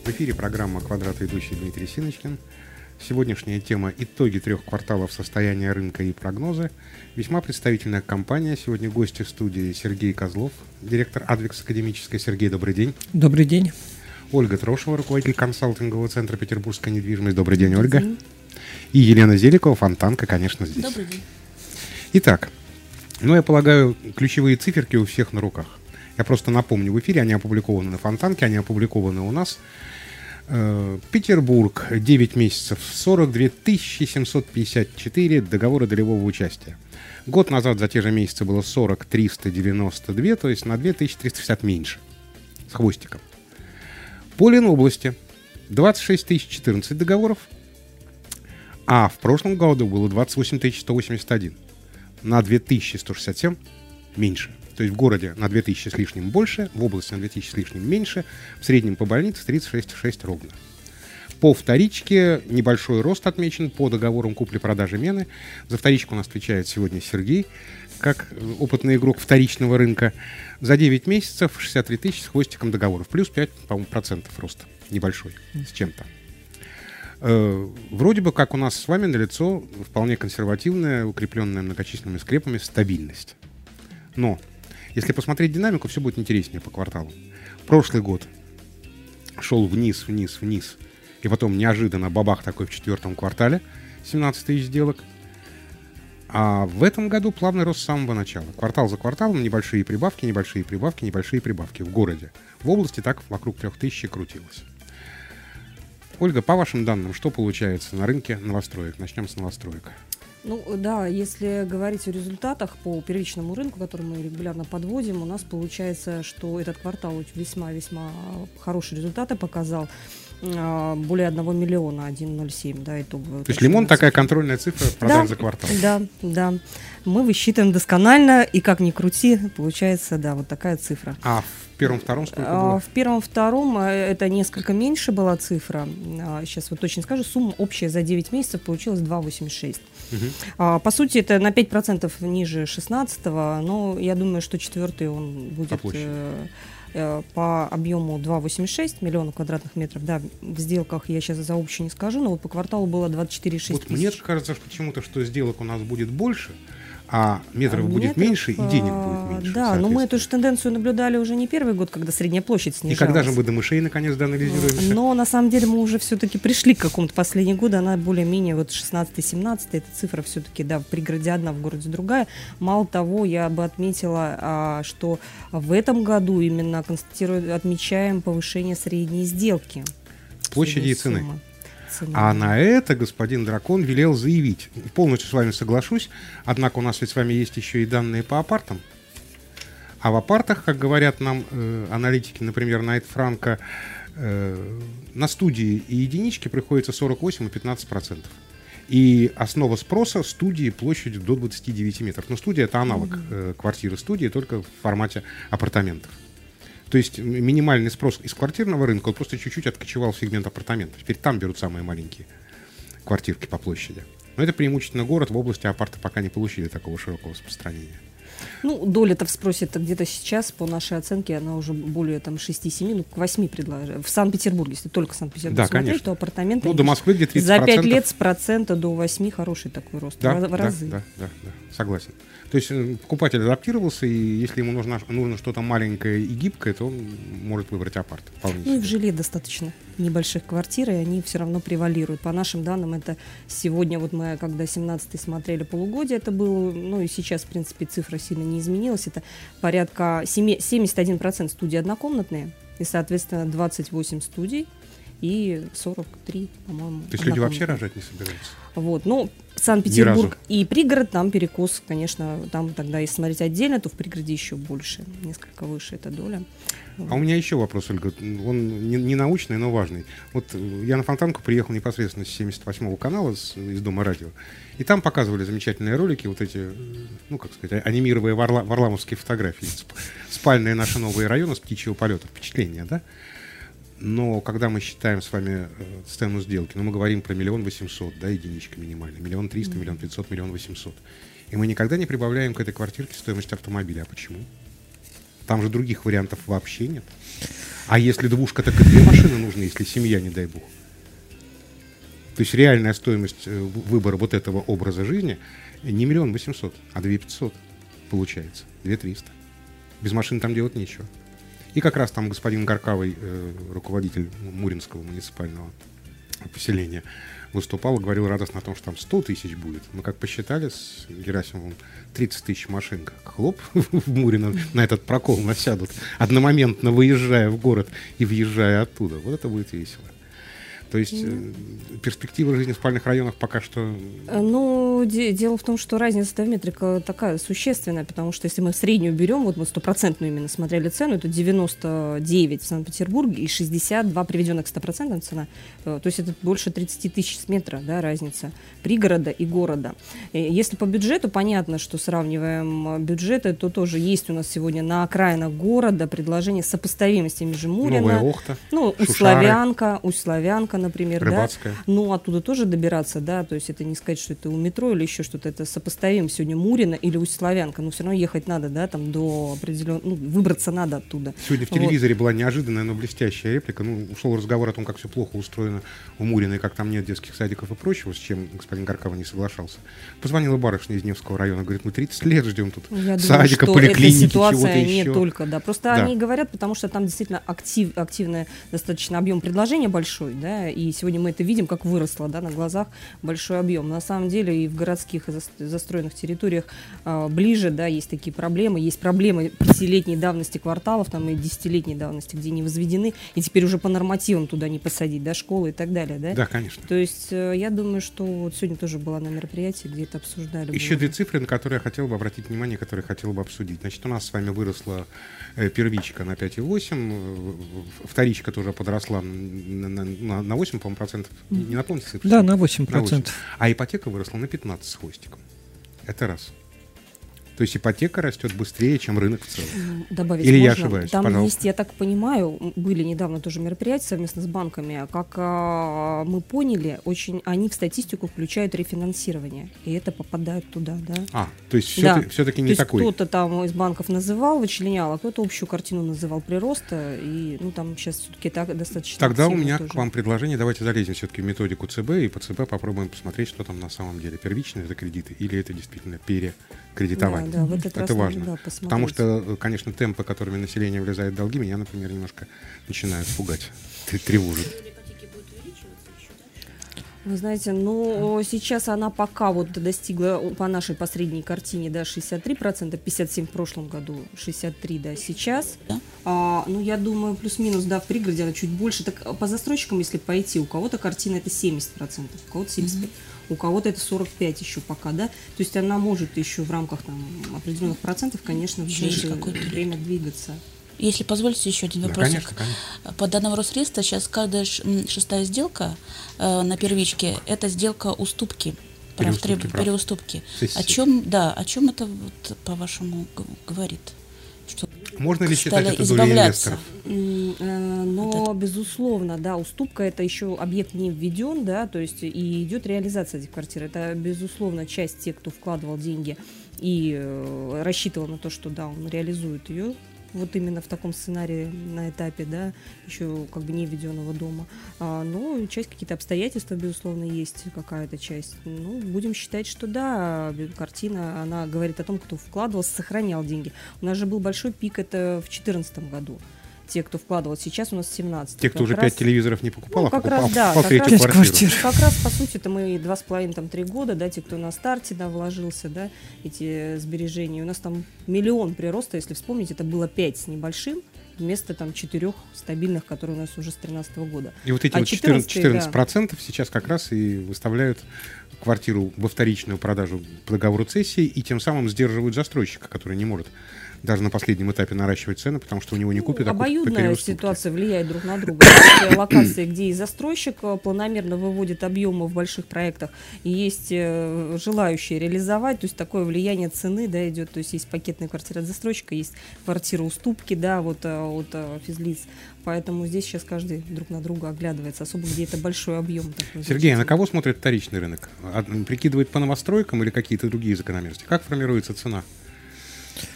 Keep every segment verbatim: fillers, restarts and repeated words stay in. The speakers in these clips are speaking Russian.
В эфире программа «Квадрат», ведущий Дмитрий Синочкин. Сегодняшняя тема — итоги трех кварталов состояния рынка и прогнозы. Весьма представительная компания. Сегодня гости в студии Сергей Козлов, директор Адвекс Академической. Сергей, добрый день. Добрый день. Ольга Трошева, руководитель консалтингового центра «Петербургская недвижимость». Добрый день, Ольга. Добрый день. И Елена Зеликова, Фонтанка, конечно, здесь. Добрый день. Итак, ну, я полагаю, ключевые циферки у всех на руках. Я просто напомню, в эфире они опубликованы на Фонтанке, они опубликованы у нас. Э, Петербург, девять месяцев, сорок две тысячи семьсот пятьдесят четыре договора долевого участия. Год назад за те же месяцы было сорок триста девяносто два, то есть на две тысячи триста шестьдесят меньше, с хвостиком. По Ленобласти двадцать шесть тысяч четырнадцать договоров, а в прошлом году было двадцать восемь тысяч сто восемьдесят один, на две тысячи сто шестьдесят семь меньше. То есть в городе на две тысячи с лишним больше, в области на две тысячи с лишним меньше, в среднем по больнице тридцать шесть целых шесть десятых ровно. По вторичке небольшой рост отмечен по договорам купли-продажи мены. За вторичку у нас отвечает сегодня Сергей, как опытный игрок вторичного рынка. За девять месяцев шестьдесят три тысячи с хвостиком договоров, плюс пять, по-моему, процентов роста, небольшой, с чем-то. Э, вроде бы как у нас с вами налицо вполне консервативная, укрепленная многочисленными скрепами стабильность. Но если посмотреть динамику, все будет интереснее по кварталу. Прошлый год шел вниз, вниз, вниз, и потом неожиданно бабах такой в четвертом квартале, семнадцать тысяч сделок. А в этом году плавный рост с самого начала. Квартал за кварталом небольшие прибавки, небольшие прибавки, небольшие прибавки в городе. В области так вокруг трех тысяч крутилось. Ольга, по вашим данным, что получается на рынке новостроек? Начнем с новостроек. Ну да, если говорить о результатах по первичному рынку, который мы регулярно подводим, у нас получается, что этот квартал весьма-весьма хорошие результаты показал. Более одного миллиона, один целых ноль семь, да, итоговая. То есть лимон такая контрольная цифра продаж да, за квартал. Да, да. Мы высчитываем досконально, и как ни крути, получается, да, вот такая цифра. А в первом-втором сколько было? В первом-втором это несколько меньше была цифра. Сейчас вот точно скажу, сумма общая за девять месяцев получилась два целых восемьдесят шесть сотых. Угу. По сути, это на пять процентов ниже шестнадцатого, но я думаю, что четвертый он будет по объему два целых восемьдесят шесть сотых миллиона квадратных метров. Да, в сделках я сейчас за общую не скажу, но вот по кварталу было двадцать четыре целых шесть десятых вот тысяч. Мне кажется, что почему-то, что сделок у нас будет больше, а метров а будет метров, меньше, и денег будет меньше. Да, но мы эту же тенденцию наблюдали уже не первый год, когда средняя площадь снижалась. И когда же мы до мышей наконец доанализируемся? Но на самом деле мы уже все-таки пришли к какому-то последнему году, она более-менее вот шестнадцатый-семнадцатый, эта цифра все-таки, да, в пригороде одна, в городе другая. Мало того, я бы отметила, что в этом году именно констатируем, отмечаем повышение средней сделки. Площади и цены. А на это господин Дракон велел заявить. Полностью с вами соглашусь, однако у нас ведь с вами есть еще и данные по апартам. А в апартах, как говорят нам э, аналитики, например, Найт Франко, э, на студии и единички приходится сорок восемь и пятнадцать процентов. И основа спроса студии площадью до двадцати девяти метров. Но студия — это аналог э, квартиры студии, только в формате апартаментов. То есть минимальный спрос из квартирного рынка, он просто чуть-чуть откочевал в сегмент апартаментов. Теперь там берут самые маленькие квартирки по площади. Но это преимущественно город, в области апарты пока не получили такого широкого распространения. Ну, доля-то в спросе -то где-то сейчас, по нашей оценке, она уже более там шести-семи, ну, к восьми предложили. В Санкт-Петербурге, если только Санкт-Петербург да, смотреть, конечно. то апартаменты ну, до Москвы где тридцать процентов. За пять лет с процента до восьми хороший такой рост, да, в, в да, разы. Да, да, да, согласен. То есть покупатель адаптировался, и если ему нужно, нужно что-то маленькое и гибкое, то он может выбрать апарт. Ну и в жиле достаточно небольших квартир, и они все равно превалируют. По нашим данным, это сегодня, вот мы когда семнадцатый смотрели полугодие, это было, ну и сейчас, в принципе, цифра сильно не изменилась. Это порядка семьдесят один процент студий однокомнатные, и, соответственно, двадцать восемь студий и сорок три, по-моему. То есть люди вообще рожать не собираются? Вот, ну, Санкт-Петербург и пригород, там перекос, конечно, там тогда, если смотреть отдельно, то в пригороде еще больше, несколько выше эта доля. А у меня еще вопрос, Ольга, он не, не научный, но важный. Вот я на Фонтанку приехал непосредственно с семьдесят восьмого канала, с, из Дома радио, и там показывали замечательные ролики, вот эти, ну, как сказать, анимированные варла, варламовские фотографии, спальные наши новые районы с птичьего полета, впечатление, да? Но когда мы считаем с вами э, цену сделки, ну, мы говорим про миллион восемьсот, да, единичка минимальная, миллион триста, миллион пятьсот, миллион восемьсот. И мы никогда не прибавляем к этой квартирке стоимость автомобиля. А почему? Там же других вариантов вообще нет. А если двушка, так и две машины нужны, если семья, не дай бог. То есть реальная стоимость выбора вот этого образа жизни не миллион восемьсот, а две пятьсот получается, две триста. Без машин там делать нечего. И как раз там господин Горкавый, э, руководитель Муринского муниципального поселения, выступал и говорил радостно о том, что там сто тысяч будет. Мы как посчитали с Герасимовым, тридцать тысяч машин, как хлоп в Мурино на этот прокол насядут, одномоментно выезжая в город и въезжая оттуда. Вот это будет весело. То есть э, перспектива жизни в спальных районах пока что... Ну, де- дело в том, что разница в метрика такая существенная, потому что если мы среднюю берем, вот мы стопроцентную именно смотрели цену, это девяносто девять в Санкт-Петербурге и шестьдесят два приведенных к стопроцентным цена. То есть это больше тридцать тысяч с метра, да, разница пригорода и города. Если по бюджету, понятно, что сравниваем бюджеты, то тоже есть у нас сегодня на окраинах города предложение сопоставимости Межимурина. Новая Охта, ну, Усть-Славянка, Усть-Славянка, например, Рыбацкая. Да, ну, оттуда тоже добираться, да, то есть это не сказать, что это у метро или еще что-то, это сопоставим сегодня Мурино или Усть-Славянка, но все равно ехать надо, да, там до определенного, ну, выбраться надо оттуда. Сегодня в телевизоре вот была неожиданная, но блестящая реплика, ну, ушел разговор о том, как все плохо устроено у Мурина и как там нет детских садиков и прочего, с чем господин Горкава не соглашался. Позвонила барышня из Невского района, говорит, мы тридцать лет ждем тут Я садика, думаю, что поликлиники, эта ситуация чего-то не еще. только, да, просто Да. они говорят, потому что там действительно актив, активный достаточно объем предложения большой, да, и сегодня мы это видим, как выросло, да, на глазах большой объем. На самом деле и в городских и застроенных территориях а, ближе, да, есть такие проблемы, есть проблемы пятилетней давности кварталов, там и десятилетней давности, где не возведены, и теперь уже по нормативам туда не посадить, да, школы и так далее, да. Да, конечно. То есть э, я думаю, что вот сегодня тоже была на мероприятии, где это обсуждали. Еще две цифры, на которые я хотел бы обратить внимание, которые хотел бы обсудить. Значит, у нас с вами выросла э, первичка на пять и восемь, э, вторичка тоже подросла на, на, на, на восемь, по-моему, процентов. Не напомните цифры? Да, на восемь процентов. На восемь. А ипотека выросла на пятнадцать с хвостиком. Это раз. То есть ипотека растет быстрее, чем рынок в целом. Добавить Или можно? я ошибаюсь? Там Пожалуйста. есть, я так понимаю, были недавно тоже мероприятия совместно с банками, как а, мы поняли, очень они в статистику включают рефинансирование, и это попадает туда, да. А, то есть Да. все-таки, все-таки не То есть такой. кто-то там из банков называл, вычленял, а кто-то общую картину называл прироста, и ну там сейчас все-таки так достаточно. Тогда у активно меня тоже. к вам предложение, давайте залезем все-таки в методику ЦБ и по ЦБ попробуем посмотреть, что там на самом деле. Первичные это кредиты или это действительно перекредитование. Да, да, в этот Это раз важно. надо, да, посмотреть. Потому что, конечно, темпы, которыми население влезает в долги, меня, например, немножко начинают пугать, тревожит. Вы знаете, ну, сейчас она пока вот достигла по нашей посредней картине, да, шестьдесят три процента, пятьдесят семь процентов в прошлом году, шестьдесят три процента, да, сейчас. Да. А, ну, я думаю, плюс-минус, да, в пригороде она чуть больше. Так по застройщикам, если пойти, у кого-то картина это семьдесят процентов, у кого-то семьдесят пять процентов. У кого-то это сорок пять еще пока, да, то есть она может еще в рамках там определенных процентов, конечно, в ближайшее время двигаться. Если позволите, еще один Да, вопрос. конечно, конечно. По данным Росреестра, сейчас каждая ш- м, шестая сделка э, на первичке – это сделка уступки, прав, Переуступки треб- прав. переуступки. Сессии. О чем, да, о чем это, вот, по-вашему, г- говорит? Что Можно ли считать стали это долей избавляться? инвесторов? М, э, Но, безусловно, да, уступка это еще объект не введен, да, то есть и идет реализация этих квартир. Это, безусловно, часть тех, кто вкладывал деньги и э, рассчитывал на то, что, да, он реализует ее. Вот именно в таком сценарии на этапе, да, еще как бы не введенного дома. А, но часть какие-то обстоятельства, безусловно, есть какая-то часть. Ну, будем считать, что да, картина, она говорит о том, кто вкладывал, сохранял деньги. У нас же был большой пик, это в две тысячи четырнадцатом году. Те, кто вкладывал, сейчас у нас семнадцать. Те, кто Как уже раз- пять телевизоров не покупал, Ну, а как покупал, раз, да, покупал как третью раз- квартиру. квартир. Как раз, по сути, это мы два с половиной, там, три года, да, те, кто на старте, да, вложился, да, эти сбережения. У нас там миллион прироста, если вспомнить, это было пять с небольшим, вместо там четырех стабильных, которые у нас уже с тринадцатого года. И вот эти А вот четырнадцать, четырнадцатый, четырнадцать процентов сейчас как раз и выставляют квартиру во вторичную продажу по договору цессии и тем самым сдерживают застройщика, который не может даже на последнем этапе наращивать цены, потому что у него не купят, а купят по Обоюдная переуступке. ситуация влияет друг на друга. Есть локации, где и застройщик э, планомерно выводит объемы в больших проектах, и есть э, желающие реализовать, то есть такое влияние цены, да, идет, то есть есть пакетные квартиры от застройщика, есть квартиры уступки, да, вот э, от э, физлиц, поэтому здесь сейчас каждый друг на друга оглядывается, особо где это большой объем. такой Сергей, а на значительный. кого смотрит вторичный рынок? А, Прикидывает по новостройкам или какие-то другие закономерности? Как формируется цена?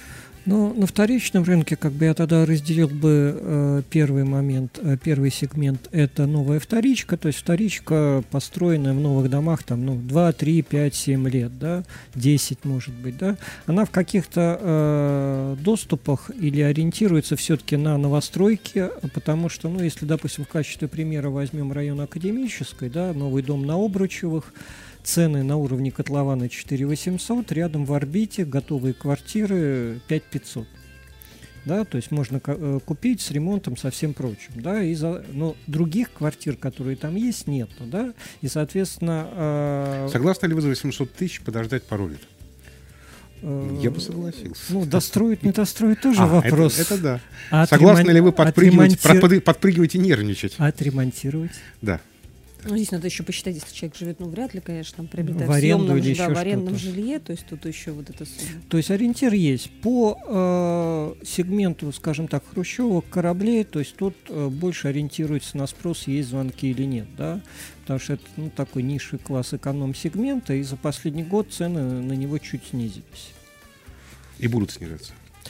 Но на вторичном рынке, как бы я тогда разделил бы э, первый момент, э, первый сегмент – это новая вторичка, то есть вторичка, построенная в новых домах, там, ну, два, три, пять, семь лет, да, десять, может быть, да, она в каких-то э, доступах или ориентируется все-таки на новостройки, потому что, ну, если, допустим, в качестве примера возьмем район Академической, да, новый дом на Обручевых, цены на уровне котлована четыре восемьсот, рядом в орбите готовые квартиры пять пятьсот. Да, то есть можно э, купить с ремонтом, со всем прочим. Да, и за, но других квартир, которые там есть, нет. Да, и, соответственно... Э, Согласны ли вы за восемьсот тысяч подождать пару лет? э, Я бы согласился. Ну, достроить, не достроить тоже А, вопрос. Это, это да. А Согласны отремон- ли вы подпрыгивать, отремонти- подпры- подпрыгивать и нервничать? Отремонтировать. Да. Ну, здесь надо еще посчитать, если человек живет, ну, вряд ли, конечно, там, приобретая В аренду съемном, или да, еще в арендном что-то. жилье, то есть тут еще вот эта сумма. То есть ориентир есть. По э, сегменту, скажем так, хрущевок, кораблей, то есть тут э, больше ориентируется на спрос, есть звонки или нет, да, потому что это, ну, такой низший класс эконом-сегмента, и за последний год цены на него чуть снизились. И будут снижаться.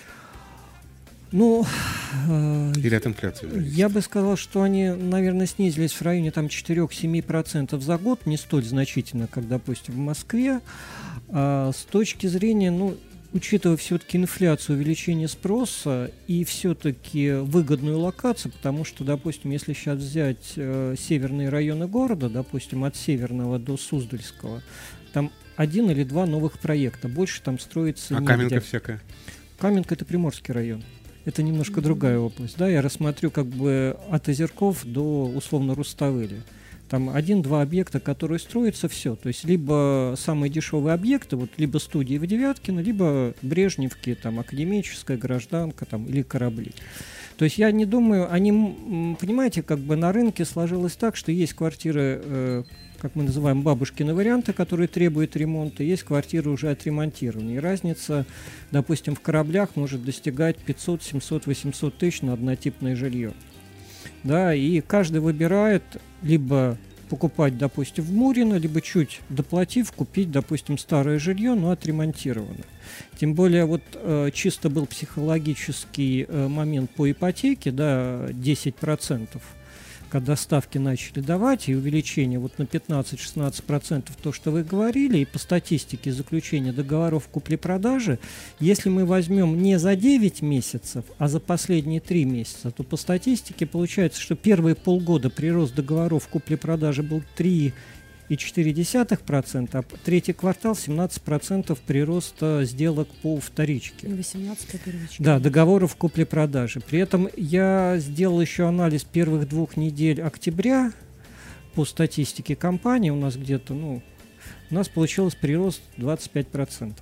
Ну, э, Или от инфляции зависит? я бы сказал, что они, наверное, снизились в районе там четыре-семь процентов за год, не столь значительно, как, допустим, в Москве. А с точки зрения, ну, учитывая все-таки инфляцию, увеличение спроса и все-таки выгодную локацию, потому что, допустим, если сейчас взять э, северные районы города, допустим, от Северного до Суздальского, там один или два новых проекта, больше там строится А негде. Каменка всякая? Каменка – это Приморский район. Это немножко mm-hmm. другая область. Да? Я рассмотрю как бы от Озерков до, условно, Руставели. Там один-два объекта, которые строятся, все. То есть либо самые дешевые объекты, вот, либо студии в Девяткино, либо Брежневки, там, Академическая, Гражданка там, или Корабли. То есть я не думаю, они, понимаете, как бы на рынке сложилось так, что есть квартиры, э, как мы называем, бабушкины варианты, которые требуют ремонта, есть квартиры уже отремонтированные. И разница, допустим, в Кораблях может достигать пятьсот, семьсот, восемьсот тысяч на однотипное жилье. Да, и каждый выбирает либо покупать, допустим, в Мурино, либо чуть доплатив, купить, допустим, старое жилье, но отремонтированное. Тем более, вот э, чисто был психологический э, момент по ипотеке, да, десять процентов, когда ставки начали давать, и увеличение вот на пятнадцать-шестнадцать процентов, то, что вы говорили, и по статистике заключения договоров купли-продажи, если мы возьмем не за девять месяцев, а за последние три месяца, то по статистике получается, что первые полгода прирост договоров купли-продажи был три и четыре десятых процента, а третий квартал семнадцать процентов прироста сделок по вторичке. восемнадцать по первичке. Да, договоров купли-продажи. При этом я сделал еще анализ первых двух недель октября по статистике компании. У нас где-то, ну, у нас получилось прирост двадцать пять процентов.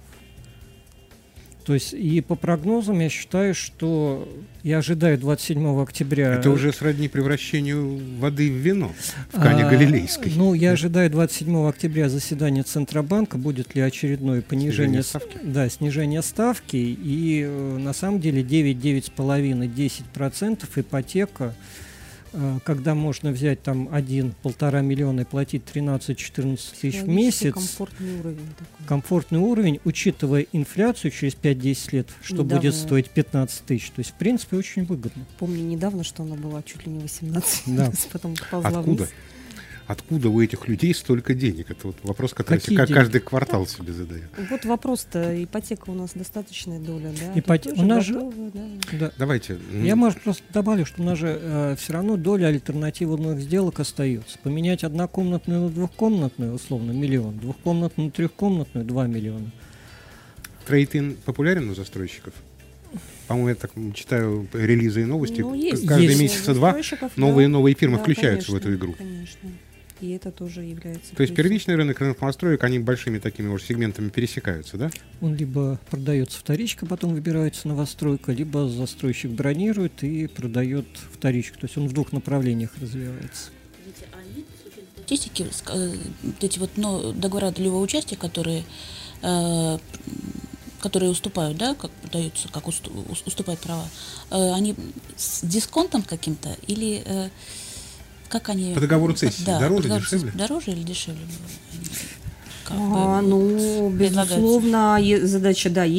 То есть и по прогнозам я считаю, что я ожидаю двадцать седьмого октября... Это уже сродни превращению воды в вино в Кане а, Галилейской. Ну, я ожидаю двадцать седьмого октября заседание Центробанка, будет ли очередное понижение... Снижение ставки? Да, снижение ставки. И э, на самом деле девять-девять с половиной - десять процентов ипотека, э, когда можно взять там один-полтора миллиона и платить тринадцать-четырнадцать тысяч в месяц. Комфортный уровень такой. Комфортный уровень, учитывая инфляцию через пять-десять лет, что Недавно. будет стоить пятнадцать тысяч. То есть, в принципе, очень выгодно. Помню недавно, что она была чуть ли не восемнадцать. Да. Потом ползла Откуда? вниз. Откуда у этих людей столько денег? Это вот вопрос, который Какие ка- деньги? каждый квартал себе задает. Вот вопрос-то, ипотека у нас достаточная доля, да? Ипоте- Тут тоже у нас же- готовы, да. Да. Давайте. м, Я, может, просто добавлю, что у нас же э, все равно доля альтернативных сделок остается. Поменять однокомнатную на двухкомнатную, условно, миллион, двухкомнатную на трехкомнатную, два миллиона. Трейд-ин популярен у застройщиков? По-моему, я так читаю релизы и новости. Ну, К- есть. Каждые Есть. месяца два Застройщиков, новые и да. новые фирмы Да, включаются в конечно, эту игру. Конечно. И это тоже является То есть плюсом. первичный рынок, рынок новостроек, они большими такими уже сегментами пересекаются, да? Он либо продается вторичка, потом выбирается новостройка, либо застройщик бронирует и продает вторичку. То есть он в двух направлениях развивается. Статистики, э, вот эти вот ну, договора долевого участия, которые, э, которые уступают, да, как даются, как усту- уступают права, э, они с дисконтом каким-то или э, как они... По договору цессии Да, дороже, по договору дешевле? цессии дороже или дешевле? Как А, бы ну, предлагается. безусловно, е- задача, да, есть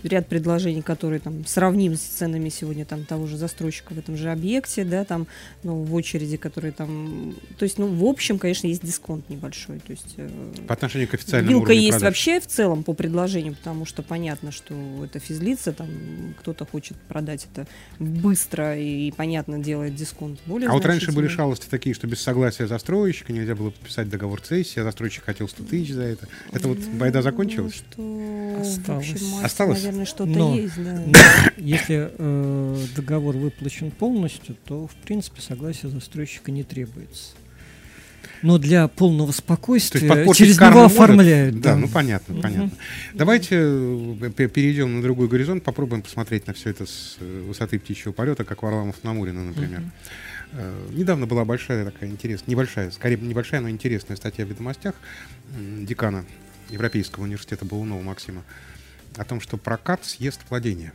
ряд предложений, которые там сравним с ценами сегодня там того же застройщика в этом же объекте, да, там, ну, в очереди, которые там, то есть, ну, в общем, конечно, есть дисконт небольшой, то есть э, по отношению к официальному вилка уровню есть продаж. вообще в целом по предложениям, потому что понятно, что это физлица, там кто-то хочет продать это быстро и, и понятно, делает дисконт более А вот раньше значительный. были шалости такие, что без согласия застройщика нельзя было подписать договор цессии, а застройщик хотел сто тысяч за это. Это вот Ну, байда закончилась? Что, Осталось. в общем, массе, Осталось? наверное, что-то Но- есть, да. Но если э, договор выплачен полностью, то, в принципе, согласия застройщика не требуется. Но для полного То есть спокойствия подпортить через карму него может? оформляют. Да, ну понятно, Мгм. понятно. Давайте э, пе- перейдем на другой горизонт, попробуем посмотреть на все это с э, высоты птичьего полета, как Варламов на Мурино, например. Мгм. Э, Недавно была большая такая интересная, небольшая, скорее небольшая, но интересная статья в «Ведомостях» м, декана Европейского университета Баунова Максима о том, что прокат съест владение.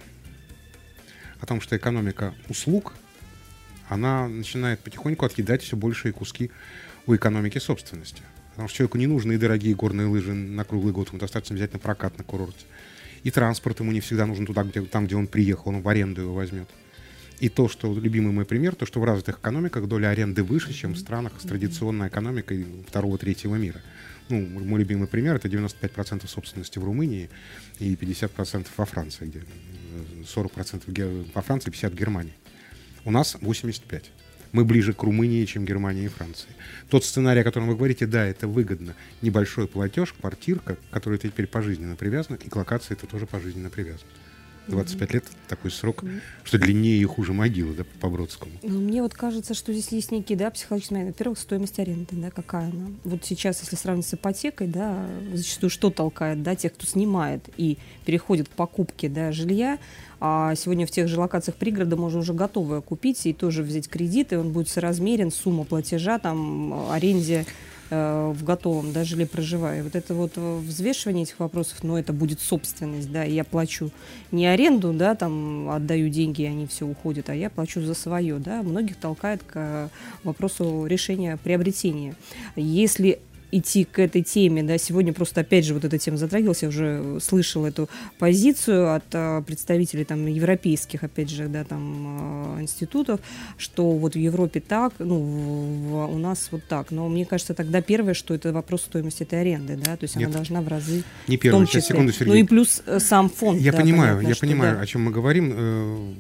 О том, что экономика услуг, она начинает потихоньку отъедать все большие куски у экономики собственности. Потому что человеку не нужны и дорогие горные лыжи на круглый год, ему достаточно взять на прокат на курорте. И транспорт ему не всегда нужен туда, где, там, где он приехал, он в аренду его возьмет. И то, что, любимый мой пример, то, что в развитых экономиках доля аренды выше, чем в странах с традиционной экономикой второго-третьего мира. Ну, мой любимый пример — это девяносто пять процентов собственности в Румынии и пятьдесят процентов во Франции, где сорок процентов во Франции, пятьдесят процентов в Германии. У нас восемьдесят пять процентов. Мы ближе к Румынии, чем к Германии и Франции. Тот сценарий, о котором вы говорите, да, это выгодно. Небольшой платеж, квартирка, который теперь пожизненно привязан, и к локации это тоже пожизненно привязан. двадцать пять лет — такой срок, что длиннее и хуже могилы, да, по Бродскому. Ну, мне вот кажется, что здесь есть некий, да, психологический момент. Во-первых, стоимость аренды, да, какая она. Вот сейчас, если сравнить с ипотекой, да, зачастую что толкает, да, тех, кто снимает и переходит к покупке, да, жилья, а сегодня в тех же локациях пригорода можно уже готовое купить и тоже взять кредит, и он будет соразмерен, сумма платежа, там, аренде э, в готовом, да, жилье проживая. Вот это вот взвешивание этих вопросов, но это будет собственность, да, и я плачу не аренду, да, там, отдаю деньги, и они все уходят, а я плачу за свое, да, многих толкает к вопросу решения приобретения. Если идти к этой теме, да, сегодня просто опять же вот эта тема затрагивалась, я уже слышала эту позицию от а, представителей там европейских, опять же, да, там а, институтов, что вот в Европе так, ну, в, в, у нас вот так, но мне кажется, тогда первое, что это вопрос стоимости этой аренды, да, то есть Нет. она должна в разы, Не в том первый, числе, сейчас, секунду, Сергей. ну и плюс э, сам фонд. Я да, понимаю, понятно, я что, понимаю, да. о чем мы говорим. Э,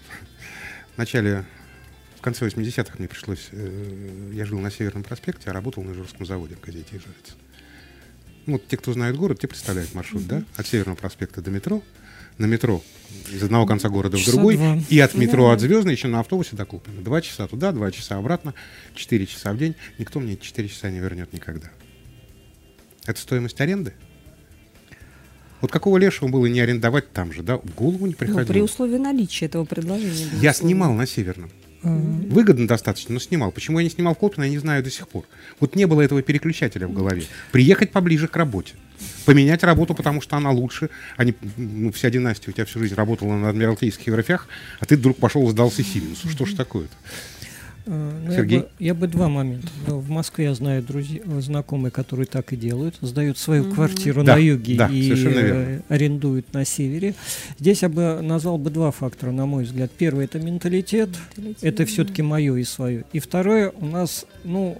В начале, в конце восьмидесятых мне пришлось... э, Я жил на Северном проспекте, а работал на Ижорском заводе в газете «Ижевец». Ну, вот те, кто знает город, те представляют маршрут, mm-hmm. да? От Северного проспекта до метро. На метро из одного конца города в Часа другой. два. И от метро, Да. от Звездной еще на автобусе до Купина. Два часа туда, два часа обратно, четыре часа в день. Никто мне эти четыре часа не вернет никогда. Это стоимость аренды? Вот какого лешего было не арендовать там же, да? В голову не Ну, приходило. при условии наличия этого предложения. Я безусловно. снимал на Северном. Мгм. Выгодно достаточно, но снимал. Почему я не снимал в Колпино, я не знаю до сих пор. Вот не было этого переключателя в голове. Приехать поближе к работе. Поменять работу, потому что она лучше. Они, ну, вся династия у тебя всю жизнь работала на Адмиралтейских верфях, а ты вдруг пошел и сдался Сименсу. Что ж такое-то? Э, ну, Сергей? Я бы, я бы два момента. Ну, в Москве я знаю друзья, знакомые, которые так и делают. Сдают свою Мгм. квартиру Да, на юге да, и совершенно верно. э, арендуют на севере. Здесь я бы назвал бы два фактора, на мой взгляд. Первый — это менталитет. Менталитет, Это да. все-таки мое и свое. И второе, у нас, ну,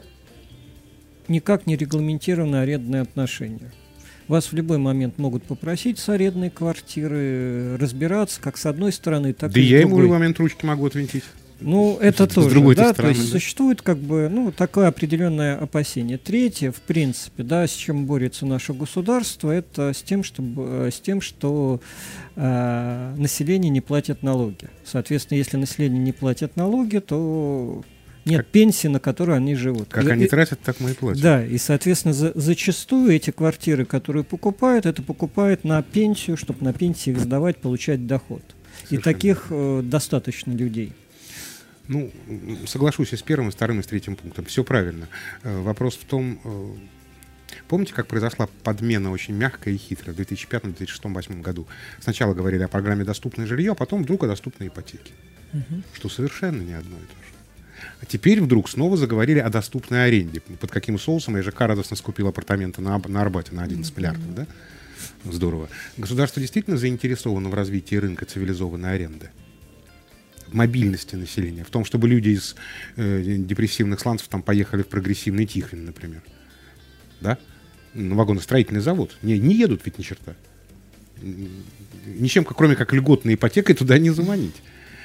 никак не регламентированы арендные отношения. Вас в любой момент могут попросить с арендной квартиры разбираться, как с одной стороны, так Да и с я ему в другой. любой момент ручки могу отвинтить. Ну, это С тоже, другой-то да, стороны, то есть да. существует как бы, ну, такое определенное опасение. Третье, в принципе, да, с чем борется наше государство, это с тем, чтобы, с тем что э, население не платит налоги. Соответственно, если население не платит налоги, то нет Как- пенсии, на которую они живут. Как И- они и- тратят, так мы и платим. Да, и, соответственно, за- зачастую эти квартиры, которые покупают, это покупают на пенсию, чтобы на пенсии их сдавать, получать доход. И Совершенно таких э, достаточно людей. Ну, м, соглашусь и с первым, и с вторым, и с третьим пунктом. Все правильно. Э, Вопрос в том, э, помните, как произошла подмена очень мягкая и хитрая в две тысячи пятом — две тысячи шестом — две тысячи восьмом году? Сначала говорили о программе «Доступное жилье», а потом вдруг о доступной ипотеке. Мгм. Что совершенно не одно и то же. А теперь вдруг снова заговорили о доступной аренде. Под каким соусом ЖК радостно скупил апартаменты на, Аб- на Арбате на одиннадцать миллиардов, да? Здорово. Государство действительно заинтересовано в развитии рынка цивилизованной аренды? В мобильности населения? В том, чтобы люди из э, депрессивных сланцев там поехали в прогрессивный Тихвин, например? Да? На вагоностроительный завод. Не, не едут ведь ни черта. Ничем, кроме как льготной ипотекой, туда не заманить.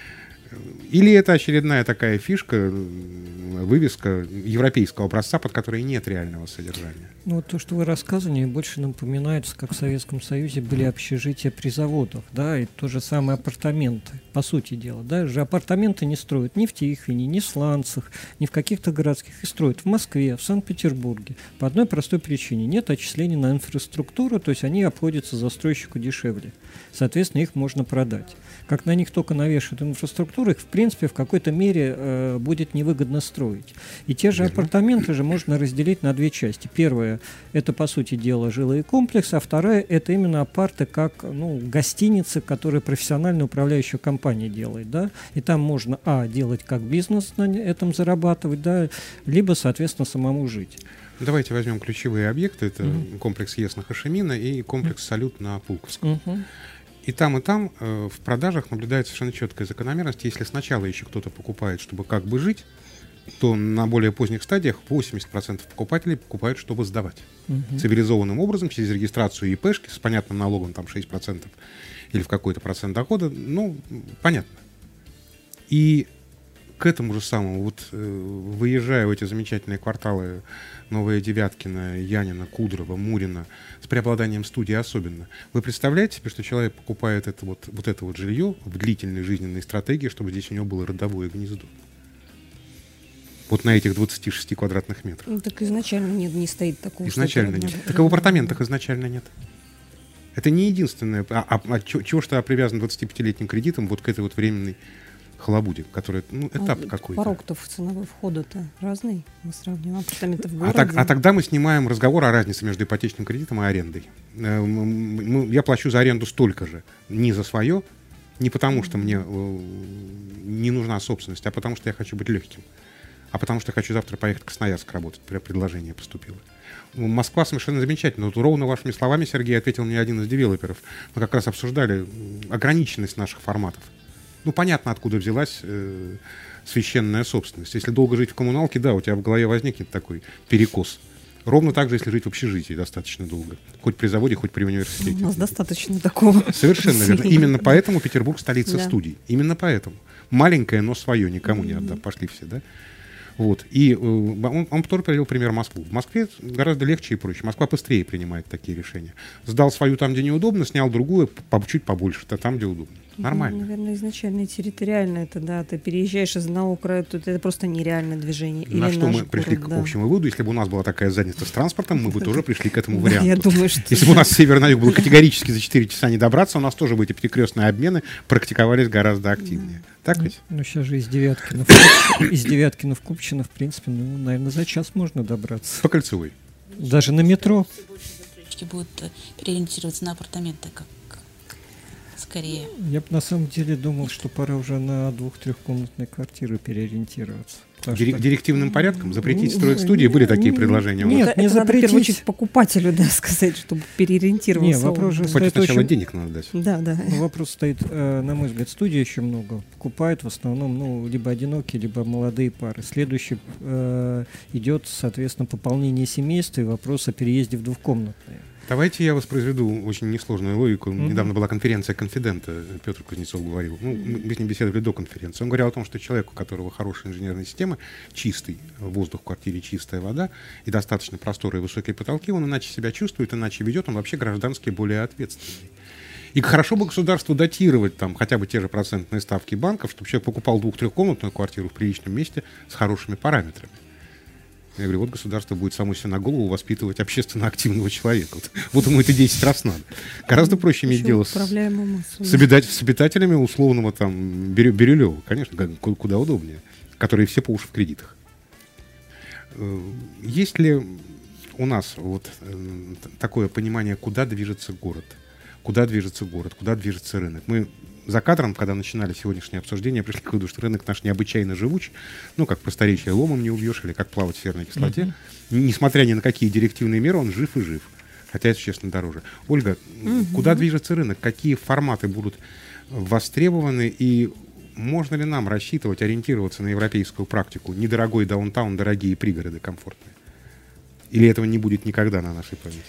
Или это очередная такая фишка, вывеска европейского образца, под которой нет реального содержания? Ну, вот то, что вы рассказывали, больше напоминает, как в Советском Союзе были общежития при заводах, да, и то же самое апартаменты, по сути дела, да, же апартаменты не строят ни в Тихвине, ни в Сланцах, ни в каких-то городских, и строят в Москве, в Санкт-Петербурге, по одной простой причине: нет отчислений на инфраструктуру, то есть они обходятся застройщику дешевле, соответственно, их можно продать. Как на них только навешивают инфраструктуру, их, в принципе, в какой-то мере э, будет невыгодно строить. И те же апартаменты же можно разделить на две части. Первая – это, по сути дела, жилые комплексы, а вторая – это именно апарты как, ну, гостиницы, которые профессиональная управляющая компания делает, да. И там можно, а, делать как бизнес, на этом зарабатывать, да, либо, соответственно, самому жить. Давайте возьмем ключевые объекты. Это Mm-hmm. комплекс ЕС на Хашимина и комплекс «Салют» на Пулковском. Mm-hmm. И там, и там э, в продажах наблюдается совершенно четкая закономерность. Если сначала еще кто-то покупает, чтобы как бы жить, то на более поздних стадиях восемьдесят процентов покупателей покупают, чтобы сдавать. Mm-hmm. Цивилизованным образом, через регистрацию ИПшки с понятным налогом, там шесть процентов или в какой-то процент дохода, ну, понятно. И к этому же самому, вот э, выезжая в эти замечательные кварталы Новая Девяткина, Янина, Кудрово, Мурина, с преобладанием студии особенно, вы представляете себе, что человек покупает это вот, вот это вот жилье в длительной жизненной стратегии, чтобы здесь у него было родовое гнездо? Вот на этих двадцати шести квадратных метрах. Ну, так изначально нет, не стоит такого. Изначально нет. Так и в апартаментах изначально нет. Это не единственное. А, а, а чего что я привязан двадцатипятилетним кредитом вот к этой вот временной халабуде, который, ну, этап а какой-то. Порог-то в ценовой входа-то разный. Мы сравниваем апартаменты в А, городе. так, а тогда мы снимаем разговор о разнице между ипотечным кредитом и арендой. Э, мы, я плачу за аренду столько же. Не за свое, не потому что мне э, не нужна собственность, а потому что я хочу быть легким. А потому что я хочу завтра поехать в Красноярск работать. Предложение поступило. Москва совершенно замечательно. Вот ровно вашими словами, Сергей, ответил мне один из девелоперов. Мы как раз обсуждали ограниченность наших форматов. Ну, понятно, откуда взялась э, священная собственность. Если долго жить в коммуналке, да, у тебя в голове возникнет такой перекос. Ровно так же, если жить в общежитии достаточно долго. Хоть при заводе, хоть при университете. У нас достаточно такого. Совершенно верно. Именно поэтому Петербург столица Да. студий. Именно поэтому. Маленькое, но свое, никому не отдам. Пошли все, да? Вот. И э, он, он тоже привел пример Москвы. В Москве гораздо легче и проще. Москва быстрее принимает такие решения. Сдал свою там, где неудобно, снял другую, по, чуть побольше, то там, где удобно. Нормально. Ну, наверное, изначально территориально это, да, ты переезжаешь из одного края, тут это просто нереальное движение. На Или что наш мы пришли город, к да. общему выводу, если бы у нас была такая задница с транспортом, мы бы тоже пришли к этому варианту. Я думаю, что... Если бы у нас с севера на юг было категорически за четыре часа не добраться, у нас тоже бы эти перекрестные обмены практиковались гораздо активнее. Так ведь? Ну, сейчас же из Девяткина в Купчино, из Девяткина в Купчино, в принципе, ну, наверное, за час можно добраться. По Кольцевой. Даже на метро. Застройщики будут э, переориентироваться на апартаменты, как скорее. Я бы на самом деле думал, что пора уже на двух-трехкомнатные квартиры переориентироваться. Потому Дир- что- Директивным порядком запретить строить студии, были такие предложения у вас? Нет, это, не это надо в первую запретить. очередь покупателю, да, сказать, чтобы переориентировался. Не, вопрос же он. Хоть стоит сначала очень... денег надо дать. Да, да. Ну, вопрос стоит, э, на мой взгляд, студий еще много. Покупают в основном, ну, либо одинокие, либо молодые пары. Следующий э, идет, соответственно, пополнение семейства и вопрос о переезде в двухкомнатные. Давайте я воспроизведу очень несложную логику. Мгм. Недавно была конференция «Конфидента», Петр Кузнецов говорил. Ну, мы с ним беседовали до конференции. Он говорил о том, что человек, у которого хорошая инженерная система, чистый воздух в квартире, чистая вода и достаточно просторы и высокие потолки, он иначе себя чувствует, иначе ведет, он вообще гражданский более ответственный. И хорошо бы государству датировать там хотя бы те же процентные ставки банков, чтобы человек покупал двух-трехкомнатную квартиру в приличном месте с хорошими параметрами. Я говорю, вот государство будет само себе на голову воспитывать общественно активного человека. Вот, вот ему это десять раз надо. Гораздо проще иметь Еще дело с, управляемую массу, с, да. обитать- с обитателями условного там Бирю- Бирюлева. Конечно, г- ку- куда удобнее. Которые все по уши в кредитах. Э, Есть ли у нас вот э, т- такое понимание, куда движется город? Куда движется город? Куда движется рынок? Мы за кадром, когда начинали сегодняшнее обсуждение, пришли к выводу, что рынок наш необычайно живуч, ну, как просторечие ломом не убьешь, или как плавать в серной кислоте. Мгм. Несмотря ни на какие директивные меры, он жив и жив. Хотя, если честно, дороже. Ольга, Мгм. куда движется рынок? Какие форматы будут востребованы? И можно ли нам рассчитывать, ориентироваться на европейскую практику? Недорогой даунтаун, дорогие пригороды, комфортные. Или этого не будет никогда на нашей памяти?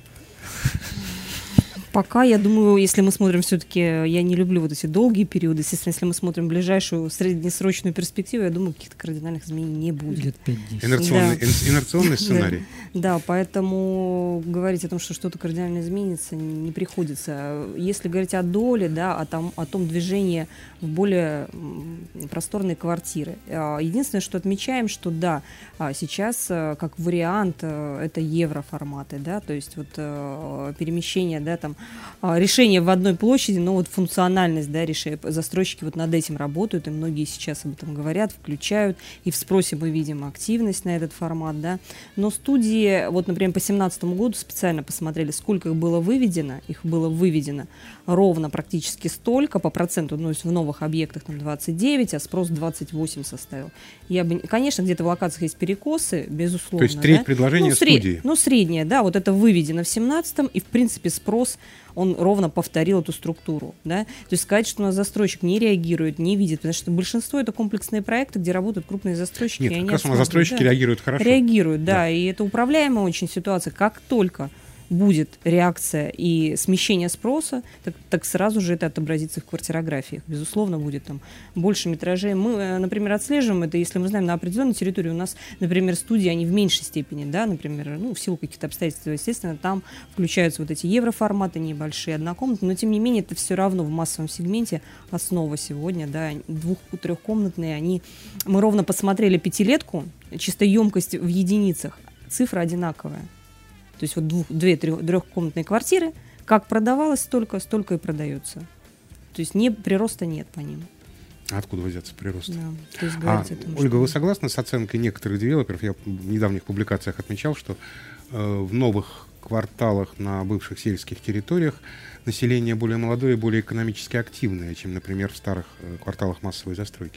Пока, я думаю, если мы смотрим все-таки, я не люблю вот эти долгие периоды, естественно, если мы смотрим ближайшую среднесрочную перспективу, я думаю, каких-то кардинальных изменений не будет. Лет пять-десять. Инерционный, Да. ин- инерционный сценарий. Да, поэтому говорить о том, что что-то кардинально изменится, не приходится. Если говорить о доле, да, о том, о том движении в более м, просторные квартиры. А, Единственное, что отмечаем, что да, а, сейчас а, как вариант а, это евроформаты, да, то есть вот а, перемещение, да, там а, решение в одной площади, но вот функциональность, да, решения, застройщики вот над этим работают, и многие сейчас об этом говорят, включают, и в спросе мы видим активность на этот формат, да, но студии, вот, например, по две тысячи семнадцатому году специально посмотрели, сколько их было выведено, их было выведено ровно практически столько по проценту, ну, то есть в новых объектах там двадцать девять, а спрос двадцать восемь составил. Я бы, конечно, где-то в локациях есть перекосы, безусловно. То есть треть да? предложения ну, сред- студии. Ну, среднее, да, вот это выведено в семнадцатом, и, в принципе, спрос, он ровно повторил эту структуру, да. То есть сказать, что у нас застройщик не реагирует, не видит, потому что большинство это комплексные проекты, где работают крупные застройщики. Нет, и как они раз у нас осматривают, застройщики да. реагируют хорошо. Реагируют, да, Да. и это управляемая очень ситуация. Как только будет реакция и смещение спроса, так, так сразу же это отобразится в квартирографиях. Безусловно, будет там больше метражей. Мы, э, например, отслеживаем это, если мы знаем, на определенной территории у нас, например, студии, они в меньшей степени, да, например, ну, в силу каких-то обстоятельств, естественно, там включаются вот эти евроформаты небольшие, однокомнатные, но, тем не менее, это все равно в массовом сегменте основа сегодня, да, двух-трехкомнатные, они, мы ровно посмотрели пятилетку, чисто емкость в единицах, цифра одинаковая. То есть вот двух, две трех, трехкомнатные квартиры, как продавалось столько, столько и продается. То есть не, прироста нет по ним. А откуда взяться прирост? Да. То есть А, говорить о том, Ольга, что- вы согласны с оценкой некоторых девелоперов? Я в недавних публикациях отмечал, что э, в новых кварталах на бывших сельских территориях население более молодое и более экономически активное, чем, например, в старых э, кварталах массовой застройки.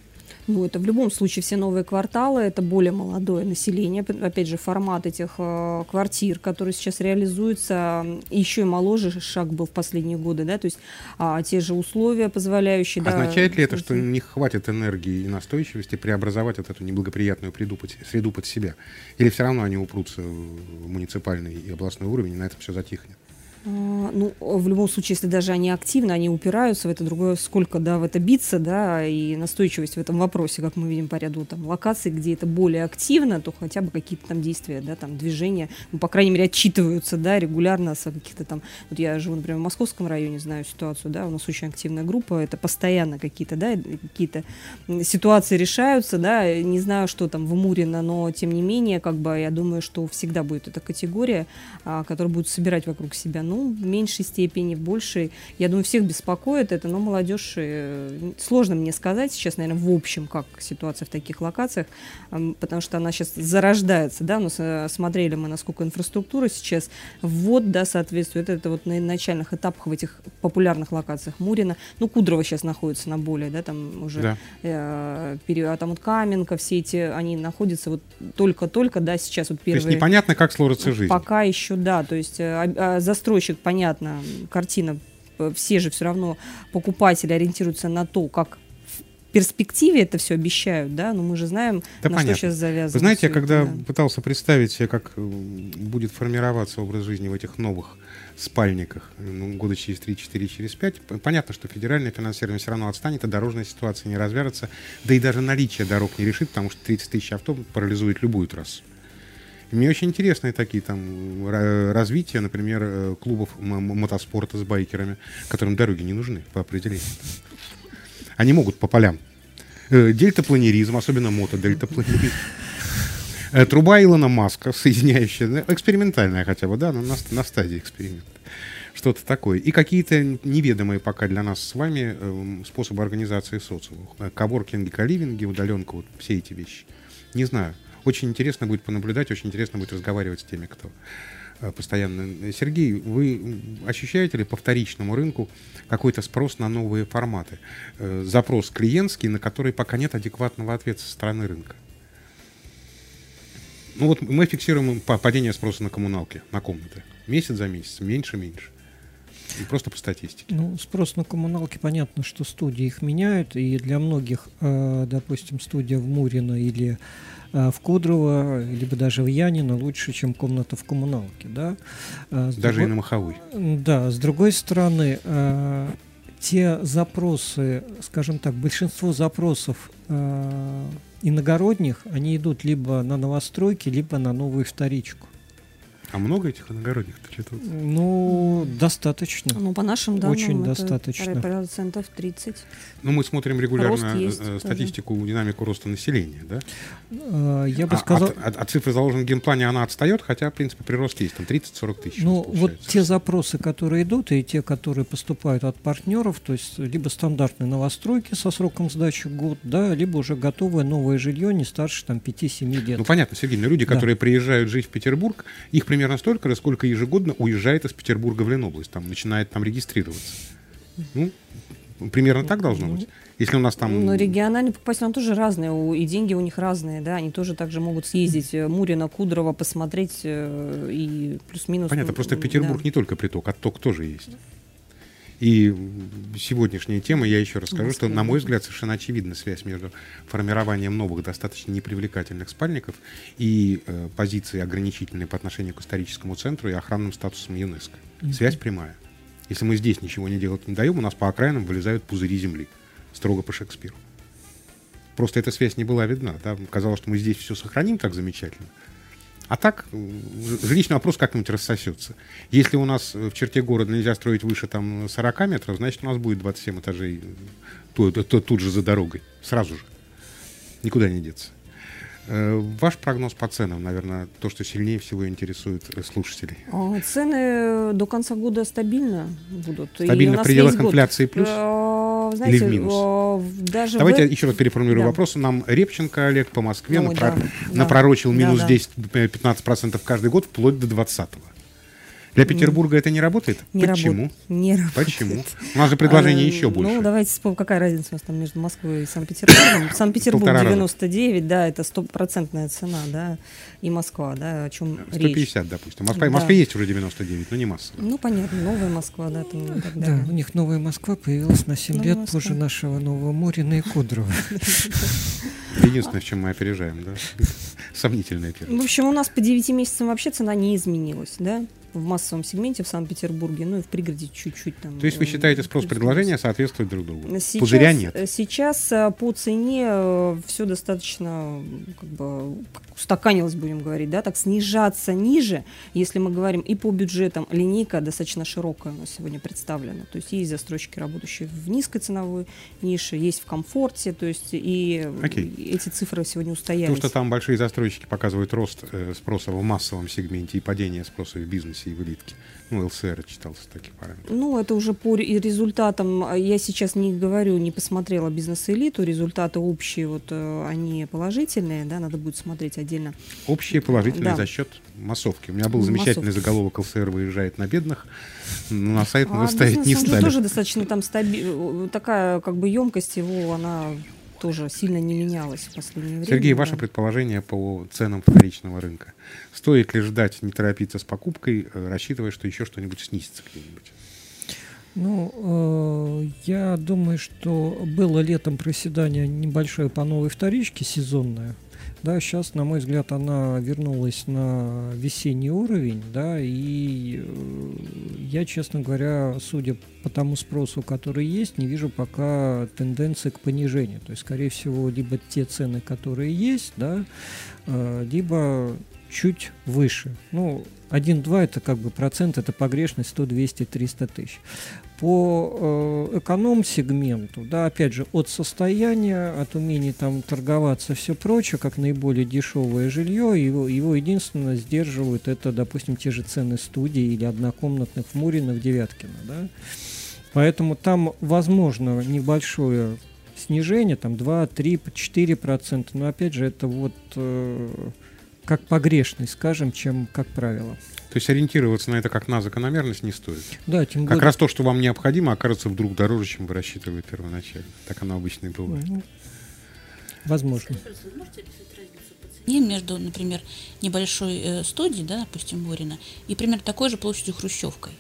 Ну, это в любом случае все новые кварталы, это более молодое население. Опять же, формат этих э, квартир, которые сейчас реализуются, еще и моложе шаг был в последние годы, да, то есть а, те же условия, позволяющие... Означает да, ли это, что не хватит энергии и настойчивости преобразовать вот эту неблагоприятную среду под, среду под себя? Или все равно они упрутся в муниципальный и областной уровень, и на этом все затихнет? А, Ну, в любом случае, если даже они активны, они упираются в это, другое, сколько, да, в это биться, да, и настойчивость в этом вопросе, как мы видим по ряду там локаций, где это более активно, то хотя бы какие-то там действия, да, там движения, ну, по крайней мере, отчитываются, да, регулярно с каких-то там, вот я живу, например, в Московском районе, знаю ситуацию, да, у нас очень активная группа, это постоянно какие-то, да, какие-то ситуации решаются, да, не знаю, что там в Мурино, но, тем не менее, как бы, я думаю, что всегда будет эта категория, а, которая будет собирать вокруг себя, ну, в меньшей степени, в большей. Я думаю, всех беспокоит это, но молодежь, э, сложно мне сказать сейчас, наверное, в общем, как ситуация в таких локациях, э, потому что она сейчас зарождается, да, но с, смотрели мы, насколько инфраструктура сейчас, ввод, да, соответствует, это, это вот на начальных этапах в этих популярных локациях Мурино, ну, Кудрово сейчас находится на более, да, там уже, Да. э, пере- а там вот Каменка, все эти, они находятся вот только-только, да, сейчас вот первые... То есть непонятно, как сложится жизнь. Пока еще, да, то есть э, а- а застройщик, понятно, картина, э, все же все равно покупатели ориентируются на то, как в перспективе это все обещают, да, но мы же знаем, Да, на понятно. что сейчас завязано. Вы знаете, я всё это, когда да. пытался представить себе, как э, будет формироваться образ жизни в этих новых спальниках, ну, года через три-четыре, через пять, п- понятно, что федеральное финансирование все равно отстанет, а дорожная ситуация не развяжется, да и даже наличие дорог не решит, потому что тридцать тысяч авто парализует любую трассу. И мне очень интересны такие там ра- развития, например, э, клубов м- м- мотоспорта с байкерами, которым дороги не нужны по определению. Они могут по полям. Э, Дельтапланеризм, особенно мотодельтапланеризм. Э, Труба Илона Маска, соединяющая, да, экспериментальная хотя бы, да, но на, на стадии эксперимента. Что-то такое. И какие-то неведомые пока для нас с вами э, способы организации социума. Э, Коворкинги, коливинги, удаленка, вот все эти вещи. Не знаю. Очень интересно будет понаблюдать, очень интересно будет разговаривать с теми, кто э, постоянно. Сергей, вы ощущаете ли по вторичному рынку какой-то спрос на новые форматы? Э, Запрос клиентский, на который пока нет адекватного ответа со стороны рынка? Ну вот мы фиксируем па- падение спроса на коммуналки, на комнаты. Месяц за месяцем, меньше-меньше. И просто по статистике. Ну, спрос на коммуналки, понятно, что студии их меняют, и для многих, э, допустим, студия в Мурино или э, в Кудрово, либо даже в Янино лучше, чем комната в коммуналке, да? А, даже другой... и на Маховой. Да, с другой стороны, э, те запросы, скажем так, большинство запросов э, иногородних, они идут либо на новостройки, либо на новую вторичку. А много этих иногородних-то что-то? Ну, достаточно. Ну, по нашим данным, очень это достаточно. Процентов тридцать. Ну, мы смотрим регулярно есть, статистику, тоже. Динамику роста населения, да? А, я бы а, сказал... От, от, от цифры, заложенной в генплане, она отстает, хотя, в принципе, прирост есть, там тридцать-сорок тысяч. Ну, вот те запросы, которые идут, и те, которые поступают от партнеров, то есть либо стандартные новостройки со сроком сдачи год, да, либо уже готовое новое жилье не старше там пяти-семи лет. Ну, понятно, Сергей, но люди, да. которые приезжают жить в Петербург, их примерно столько же, сколько ежегодно уезжает из Петербурга в Ленобласть, там начинает там регистрироваться. Ну, примерно так должно быть. Если у нас там... Но региональные покупатели, он тоже разные, и деньги у них разные, да, они тоже также могут съездить Мурино, Кудрово, посмотреть и плюс-минус... Понятно, просто да. Петербург не только приток, отток тоже есть. И сегодняшняя тема, я еще раз скажу, что, на мой взгляд, совершенно очевидна связь между формированием новых, достаточно непривлекательных спальников и э, позицией ограничительной по отношению к историческому центру и охранным статусом ЮНЕСКО. Mm-hmm. Связь прямая. Если мы здесь ничего не делать не даем, у нас по окраинам вылезают пузыри земли. Строго по Шекспиру. Просто эта связь не была видна. Да? Казалось, что мы здесь все сохраним так замечательно. А так, жилищный вопрос как-нибудь рассосется. Если у нас в черте города нельзя строить выше там, сорок метров, значит, у нас будет двадцать семь этажей тут, тут, тут же за дорогой. Сразу же. Никуда не деться. Ваш прогноз по ценам, наверное, то, что сильнее всего интересует слушателей. Цены до конца года стабильно будут. Стабильно в пределах инфляции плюс? Знаете, или в минус? Даже Давайте в... еще раз переформулирую да. вопрос. Нам Репченко Олег по Москве Ой, напро... да, напророчил да, минус да, десять-пятнадцать процентов каждый год вплоть до двадцатого. Для Петербурга mm. это не работает? Не Почему? Работ... Не работает. Почему? У нас же предложение а, еще больше. Ну, давайте вспомним, какая разница у нас там между Москвой и Санкт-Петербургом. Санкт-Петербург девяносто девять, да, это стопроцентная цена, да, и Москва, да, о чем сто пятьдесят, речь. Допустим. Москва, да. В Москве есть уже девяносто девять, но не массово. Ну, понятно, новая Москва, да, там и так Да, далее. у них новая Москва появилась на семь новая лет Москва. позже нашего Нового Мурина и Кудрова. Единственное, в чем мы опережаем, да, сомнительное первое. В общем, у нас по девяти месяцам вообще цена не изменилась, да, в массовом сегменте в Санкт-Петербурге, ну и в пригороде чуть-чуть там. То есть вы считаете, спрос-предложение соответствуют друг другу? Сейчас, Пузыря нет? Сейчас по цене все достаточно как бы устаканилось, будем говорить, да, так снижаться ниже, если мы говорим и по бюджетам, линейка достаточно широкая у нас сегодня представлена. То есть есть застройщики, работающие в низкой ценовой нише, есть в комфорте, то есть и Окей. эти цифры сегодня устоялись. То, что там большие застройщики показывают рост э, спроса в массовом сегменте и падение спроса в бизнесе и в элитке. Ну, ЛСР читался таких параметров. Ну, это уже по результатам, я сейчас не говорю, не посмотрела бизнес-элиту, результаты общие, вот они положительные, да, надо будет смотреть отдельно. Общие положительные да. за счет массовки. У меня был замечательный массовки. заголовок «ЛСР выезжает на бедных», но на сайт мы а ставить не стали. Тоже достаточно там стаби... такая как бы емкость его, она тоже сильно не менялась в последнее время. Сергей, да. ваше предположение по ценам вторичного рынка. Стоит ли ждать, не торопиться с покупкой, рассчитывая, что еще что-нибудь снизится где-нибудь? Ну, э, я думаю, что было летом проседание небольшое по новой вторичке, сезонное. Да, сейчас, на мой взгляд, она вернулась на весенний уровень, да, и э, я, честно говоря, судя по тому спросу, который есть, не вижу пока тенденции к понижению. То есть, скорее всего, либо те цены, которые есть, да, э, либо чуть выше. Ну, один-два это как бы процент, это погрешность сто, двести, триста тысяч. По э, эконом-сегменту, да, опять же, от состояния, от умения там торговаться, все прочее, как наиболее дешевое жилье, его, его единственное сдерживают это, допустим, те же цены студии или однокомнатных в Мурино, в Девяткино, да. Поэтому там возможно небольшое снижение, там два, три, четыре процента, но опять же это вот э, как погрешность, скажем, чем как правило. То есть ориентироваться на это как на закономерность не стоит. Да, тем как более... раз то, что вам необходимо, окажется вдруг дороже, чем вы рассчитывали первоначально. Так оно обычно и бывает. Ну, возможно. Можете описать разницу по цене между, например, небольшой э, студией, да, допустим, Мурина, и примерно такой же площадью Хрущевкой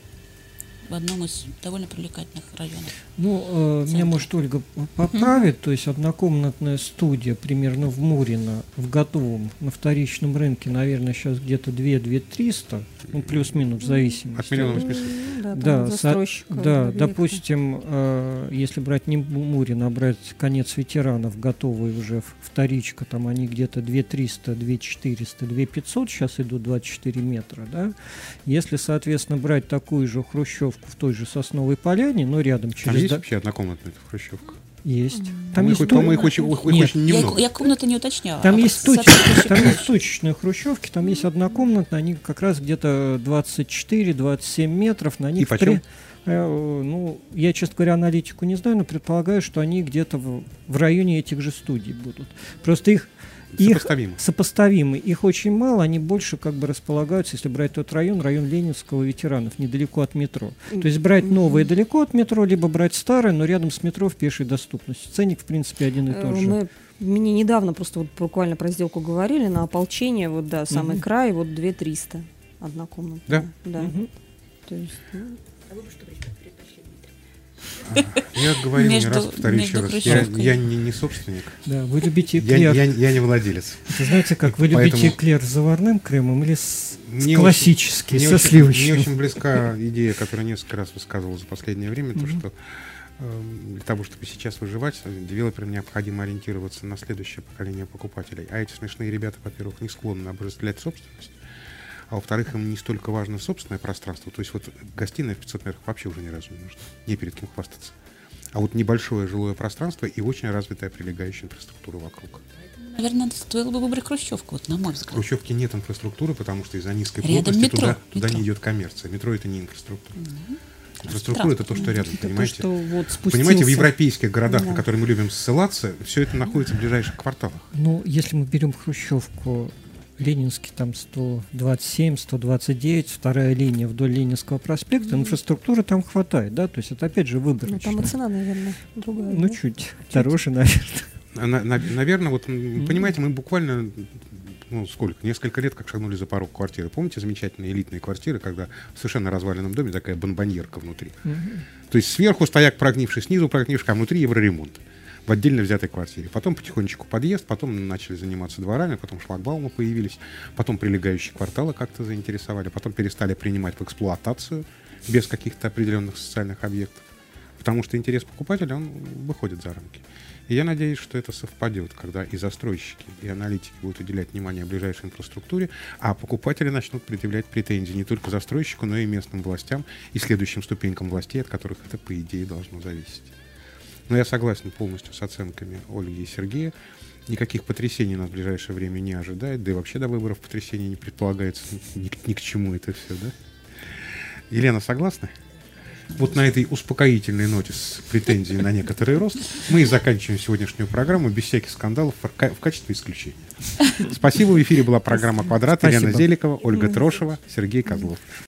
в одном из довольно привлекательных районов. Ну, э, меня, может, Ольга поправит, mm-hmm. то есть однокомнатная студия примерно в Мурино, в готовом, на вторичном рынке, наверное, сейчас где-то две-две триста, ну, плюс-минус, в зависимости. От миллиона восьмисот. Да, да, застройщика. Да, допустим, э, если брать не Мурино, а брать конец ветеранов, готовые уже вторичка, там они где-то две триста, две четыреста, две пятьсот, сейчас идут двадцать четыре метра, да. Если, соответственно, брать такую же Хрущевку в той же Сосновой Поляне, но рядом через... Там есть вообще однокомнатная Хрущевка? Есть. Mm-hmm. Там мы есть их, то... их очень, их Нет, очень немного. Я, я комнаты не уточняла. Там, а есть, вот точечные, там есть точечные хрущевки, там есть однокомнатные, они как раз где-то двадцать четыре - двадцать семь метров. На них и почем? Э, ну, я, честно говоря, аналитику не знаю, но предполагаю, что они где-то в, в районе этих же студий будут. Просто их... Сопоставимы. Их сопоставимы. Их очень мало, они больше как бы располагаются, если брать тот район, район Ленинского ветеранов, недалеко от метро. То есть брать новое далеко от метро, либо брать старое, но рядом с метро в пешей доступности. Ценник, в принципе, один и тот же. Мы мне недавно просто вот буквально про сделку говорили, на ополчение, вот да, самый угу. край, вот две триста однокомнатная. Да? Да. Угу. То есть, ну... А вы бы что предпочли, Дмитрий? Я говорил не раз, повторю еще раз. Я, я не, не собственник. Да, вы любите эклер. Я, я, я не владелец. Это знаете как, вы Поэтому... любите эклер с заварным кремом или с, мне с классический, очень, со очень, сливочным? Мне очень близка идея, которую несколько раз высказывал за последнее время, то, что э, для того, чтобы сейчас выживать, девелоперам необходимо ориентироваться на следующее поколение покупателей. А эти смешные ребята, во-первых, не склонны обожествлять собственность, а во-вторых, им не столько важно собственное пространство. То есть вот гостиная в пятьсот метрах вообще уже ни разу не нужна. Не перед кем хвастаться. А вот небольшое жилое пространство и очень развитая прилегающая инфраструктура вокруг. Наверное, стоило бы выбрать Хрущевку, вот, на мой взгляд. В Хрущевке нет инфраструктуры, потому что из-за низкой рядом плотности метро. туда, туда метро. не идет коммерция. Метро — это не инфраструктура. Угу. Инфраструктура — это то, что рядом, это понимаете? То, что вот понимаете, в европейских городах, да. на которые мы любим ссылаться, все это находится в ближайших кварталах. Ну, если мы берем Хрущевку, Ленинский там сто двадцать семь - сто двадцать девять, вторая линия вдоль Ленинского проспекта, mm-hmm. инфраструктуры там хватает, да, то есть это опять же выборочно. Ну, там и цена, наверное, другая. Ну, да? чуть, чуть дороже, наверное. На, на, наверное, вот, mm-hmm. понимаете, мы буквально, ну, сколько, несколько лет как шагнули за порог квартиры. Помните замечательные элитные квартиры, когда в совершенно разваленном доме такая бонбоньерка внутри? Mm-hmm. То есть сверху стояк прогнивший, снизу прогнивший, а внутри евроремонт. В отдельно взятой квартире. Потом потихонечку подъезд, потом начали заниматься дворами, потом шлагбаумы появились, потом прилегающие кварталы как-то заинтересовали, потом перестали принимать в эксплуатацию без каких-то определенных социальных объектов. Потому что интерес покупателя, он выходит за рамки. И я надеюсь, что это совпадет, когда и застройщики, и аналитики будут уделять внимание ближайшей инфраструктуре, а покупатели начнут предъявлять претензии не только застройщику, но и местным властям и следующим ступенькам властей, от которых это, по идее, должно зависеть. Но я согласен полностью с оценками Ольги и Сергея. Никаких потрясений нас в ближайшее время не ожидает, да и вообще до выборов потрясений не предполагается ни, ни к чему это все, да? Елена, согласна? Вот на этой успокоительной ноте с претензией на некоторый рост мы и заканчиваем сегодняшнюю программу без всяких скандалов в качестве исключения. Спасибо. В эфире была программа «Квадрат». Елена Зеликова, Ольга Трошева, Сергей Козлов.